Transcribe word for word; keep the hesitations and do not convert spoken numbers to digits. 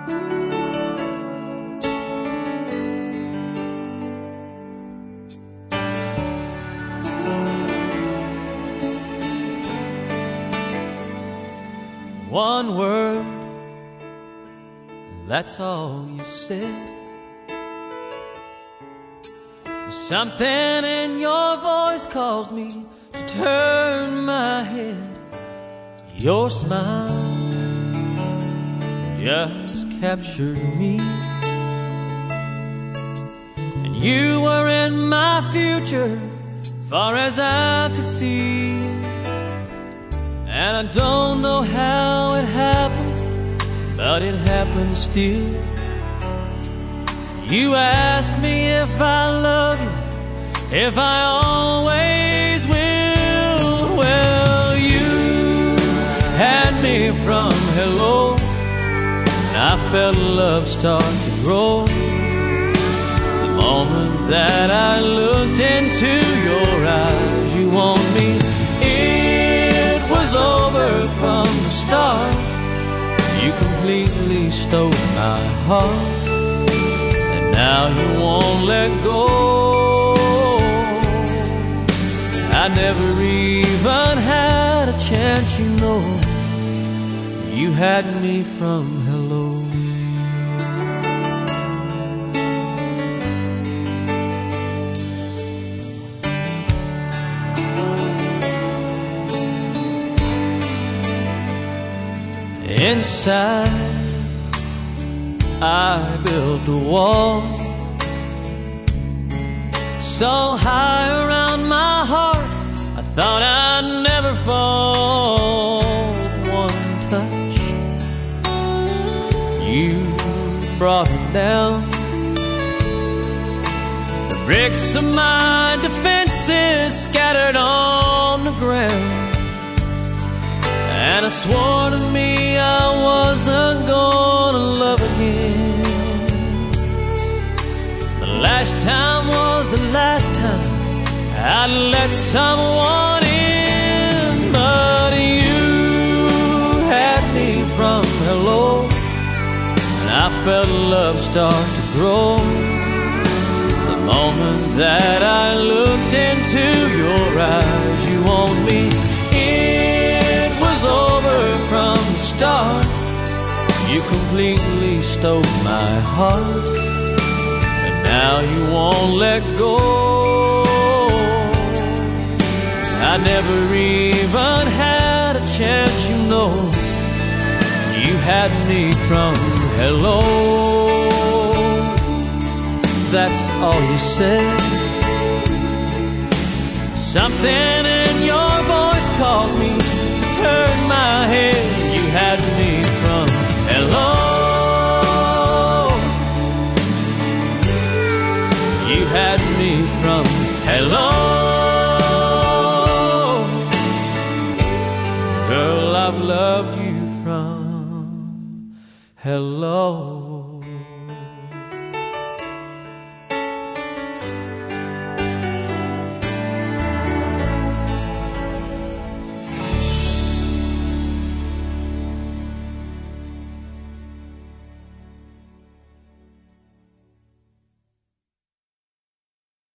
One word, that's all you said. Something in your voice caused me to turn my head. Your smile just captured me, and you were in my future, far as I could see. And I don't know how it happened, but it happened still. You ask me if I love you, if I always will. Well, you had me from hello, and I felt love start to grow. The moment that I looked into your eyes, you want me. It was over from the start. You completely stole my heart, and now you won't let go. I never even had a chance, you know. You had me from hello. Inside, I built a wall so high around my heart, I thought I'd never fall. One touch, you brought it down. The bricks of my defenses scattered on the ground, and I swore to me I wasn't gonna love again. The last time was the last time I'd let someone in, but you had me from hello, and I felt love start to grow. The moment that I looked into your eyes, you want me. It was over from the start. You completely stole my heart, and now you won't let go. I never even had a chance, you know. You had me from hello. That's all you said. Something in your voice caused me to turn my head. You had me from hello. You had me from hello. Girl, I've loved you from hello.